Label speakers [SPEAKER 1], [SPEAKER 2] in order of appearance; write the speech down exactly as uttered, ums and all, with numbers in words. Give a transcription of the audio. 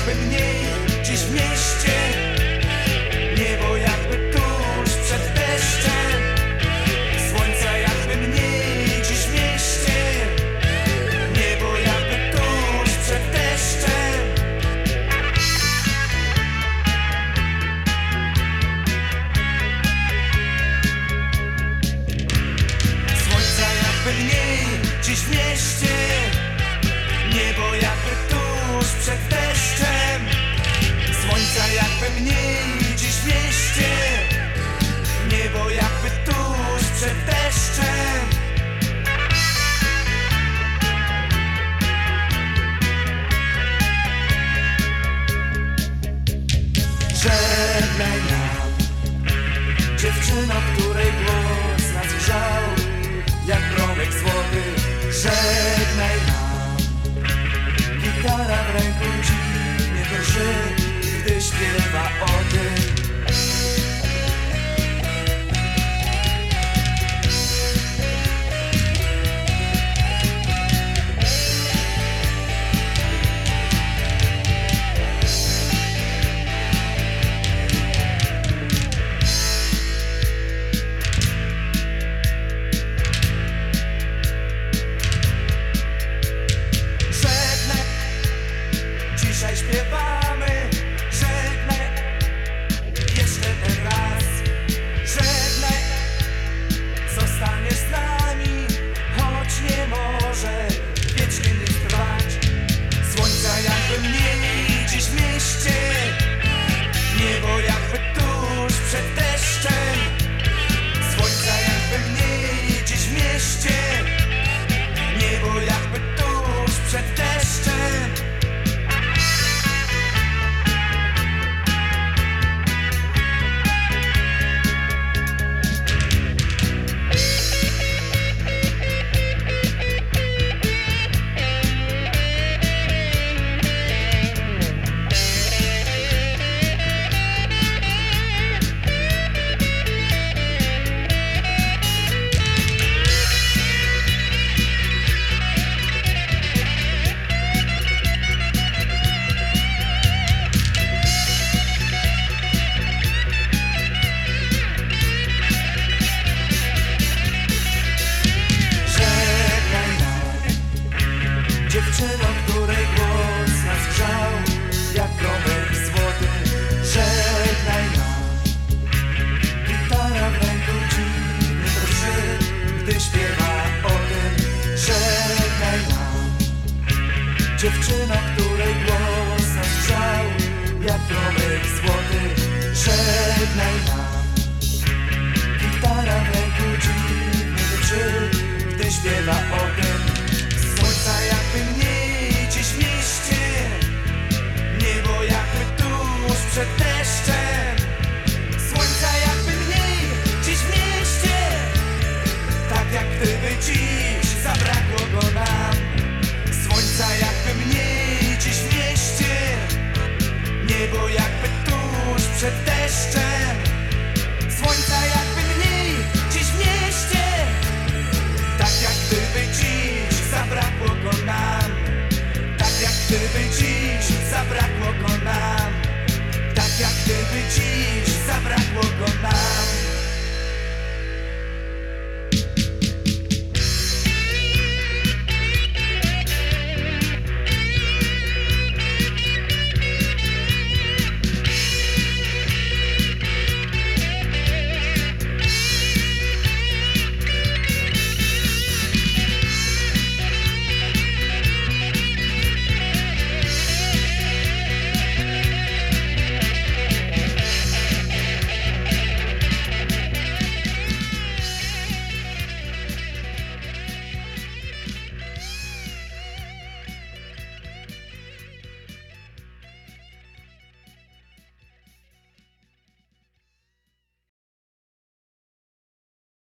[SPEAKER 1] jakby mniej dziś w mieście. Niebo jakby tuż przed deszczem. Słońca jakby mniej dziś w mieście. Niebo jakby tuż przed deszczem. Słońca jakby mniej dziś w mieście. Niebo jakby tuż przed deszczem. Słońca jakby mniej dziś w mieście. Niebo jakby tuż przed deszczem. Żegnaj nam, dziewczyno, której głos nas grzał jak promyk złoty. Żegnaj nam, gitara w ręku dziwnie drży, gdy śpiewa o tym. Dzisiaj śpiewamy, żegnaj, jeszcze ten raz. Żegnaj, zostaniesz z nami, choć nie może wiecznie nic trwać. Słońca jakby mniej dziś w mieście. Niebo jakby tuż przed deszczem. Słońca jakby mniej dziś w mieście. Niebo jakby tuż przed deszczem. Dziewczyno, której głos nas grzał jak promyk złoty. Żegnaj nam, gitara w ręku dziwnie drży, gdy śpiewa o tym. Żegnaj nam, dziewczyno, której głos nas grzał jak promyk złoty. Żegnaj nam, gitara w ręku dziwnie drży, gdy śpiewa o tym.